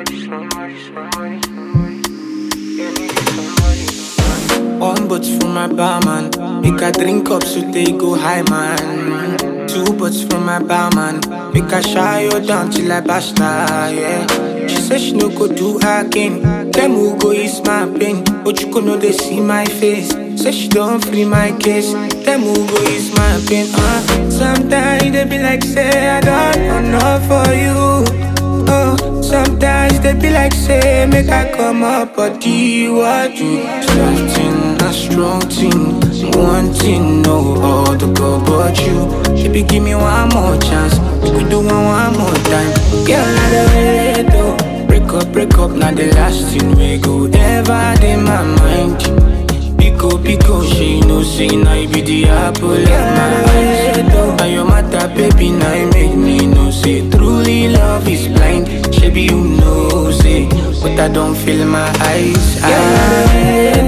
One bottle from my barman, make I drink up so they go high, man. Two bottles from my barman, make I shy you down till I basta, yeah. She said she no go do again, them who go ease my pain, but you could know they see my face. Say she don't free my case, them who go ease my pain, Sometimes they be like, say I don't enough for you. Sometimes they be like, say, make I come up, but what you something, a strong thing, one thing, no other girl but you. Baby, give me one more chance, we could do one more time. Girl, not the way though. Break up, not the last thing we go ever in my mind. Pico, she no say now you be the apple of my eyes. Now your matter, baby, now you make me know say truly love is blind. Baby, you know say, but I don't feel my eyes.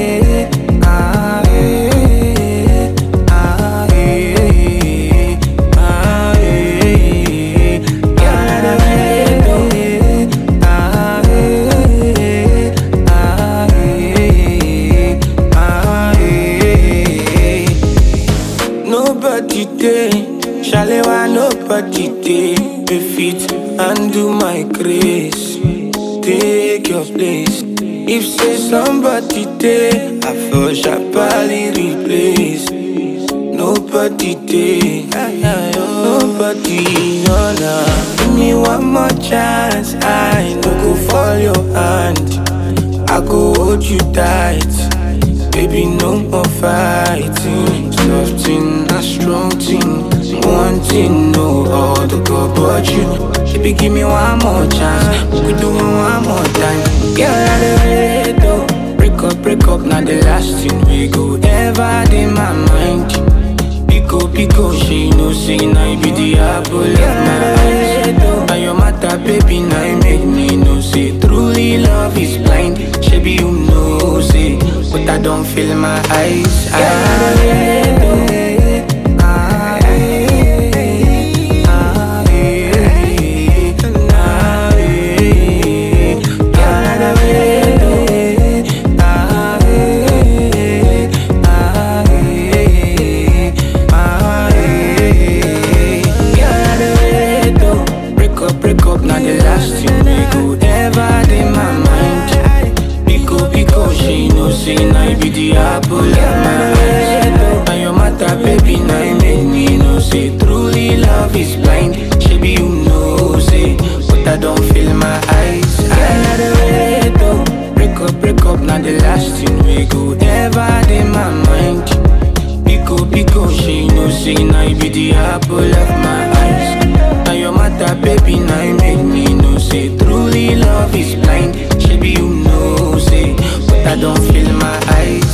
Nobody day, Shalewa, nobody day. If it undo my grace, take your place. If say somebody day, I feel sharply replaced. Nobody day, nobody, no. Give me one more chance, I no go fall your hand. I go hold you tight. Baby, no more fighting. Something, a strong thing, one thing, no other girl but you. Baby, give me one more chance, we could do one more time. Girl, I the way though. Break up, not the last thing we go ever in my mind. Pico, she no say now you be the apple of my eyes. Now your matter, baby, now you make me know say truly love is blind. Baby, you know say, but I don't feel my eyes. Break up, not the last thing we go ever in my mind. Pico, she no say now you be the apple of my eyes. Now your matter, baby, now you make me know say truly love is blind. Baby, you know say, but I don't feel my eyes. Break up, not the last thing we go ever in my mind. Pico, she no say now you be the apple of my eyes. Now your matter, baby, now you make me know say truly love is blind. Baby, you know say, but I don't feel my eyes.